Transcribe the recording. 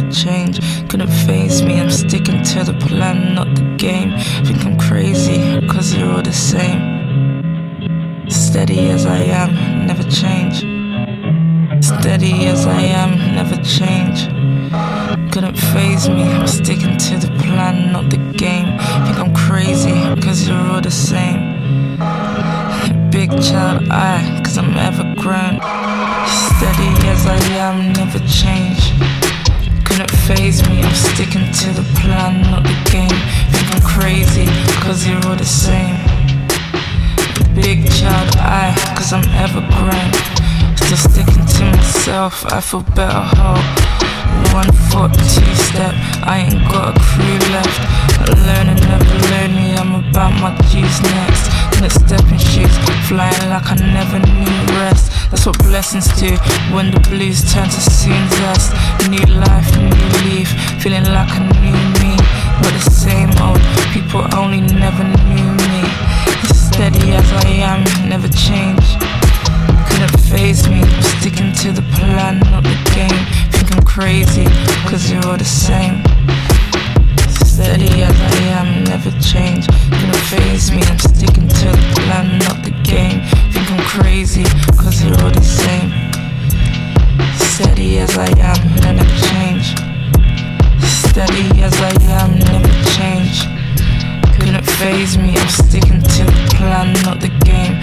change. Couldn't phase me, I'm sticking to the plan, not the game. Think I'm crazy, cause you're all the same. Steady as I am, never change. Steady as I am, never change. Couldn't phase me, I'm sticking to the plan, not the game. Think I'm crazy, cause you're all the same. Big child I, cause I'm ever grown. Steady as I am, never change. Couldn't phase me, I'm sticking to the plan, not the game. Think I'm crazy, cause you're all the same. Big child I, cause I'm ever grown. Still sticking to myself, I feel better whole. 1 foot, 2 step, I ain't got a crew left. Learning, never lonely, I'm about my G's next. In the stepping shoes, flying like I never knew rest. That's what blessings do, when the blues turn to soon zest. New life, new leaf, feeling like a new me. But the same old people only never knew me. Steady as I am, never change. Couldn't phase me, I'm sticking to the plan, not the game. Think I'm crazy, cause you're all the same. Steady as I am, never change. Couldn't phase me, I'm sticking to the plan, not the game. Think I'm crazy, cause you're all the same. Steady as I am, never change. Steady as I am, never change. Couldn't phase me, I'm sticking to the plan, not the game.